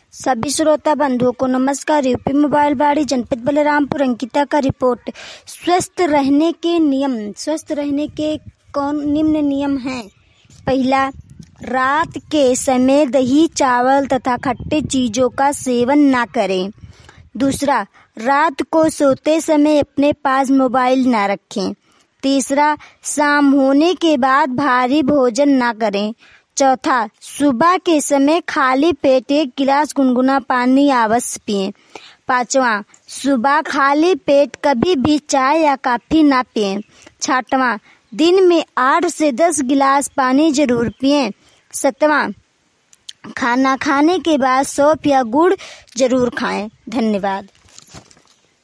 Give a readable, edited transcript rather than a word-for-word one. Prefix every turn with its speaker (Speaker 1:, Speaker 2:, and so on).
Speaker 1: सभी श्रोता बंधुओं को नमस्कार। यूपी मोबाइल बाड़ी जनपद बलरामपुर अंकिता का रिपोर्ट। स्वस्थ रहने के निम्न नियम हैं। पहला, रात के समय दही, चावल तथा खट्टे चीजों का सेवन ना करें। दूसरा, रात को सोते समय अपने पास मोबाइल ना रखें। तीसरा, शाम होने के बाद भारी भोजन ना करें। चौथा, सुबह के समय खाली पेट 1 गिलास गुनगुना पानी अवश्य पिएं। पांचवा, सुबह खाली पेट कभी भी चाय या कॉफी ना पिएं। छठवां, दिन में 8 से 10 गिलास पानी जरूर पिएं। सातवां, खाना खाने के बाद सौंफ या गुड़ जरूर खाएं। धन्यवाद।